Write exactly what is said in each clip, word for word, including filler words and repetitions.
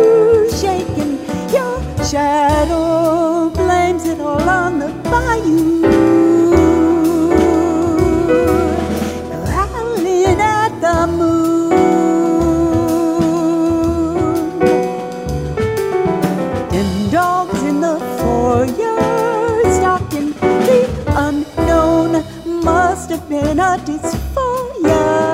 shaking. Your shadow blames it all on the bayou. Howling at the moon. Them dogs in the foyer stalking the unknown must have been a dysphoria.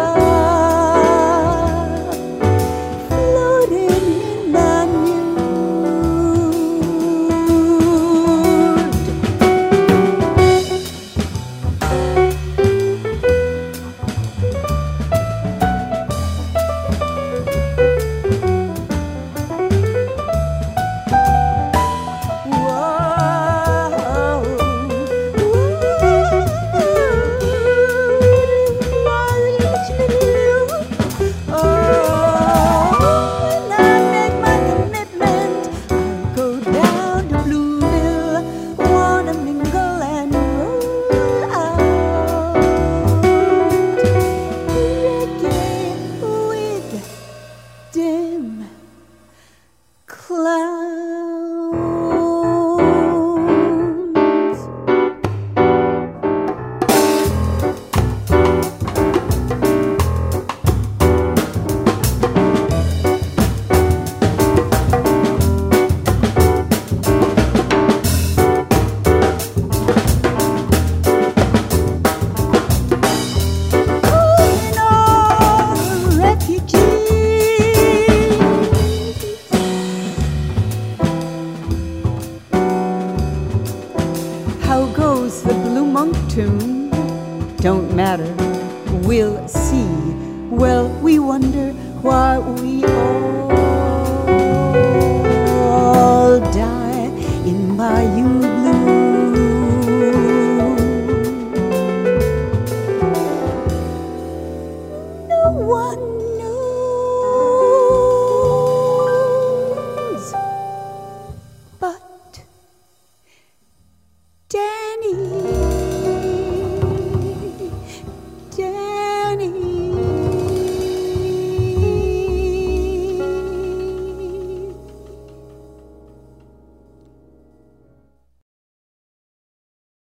How goes the Blue Monk tune? Don't matter, we'll see. Well, we wonder why we all die in Bayou Blue. No one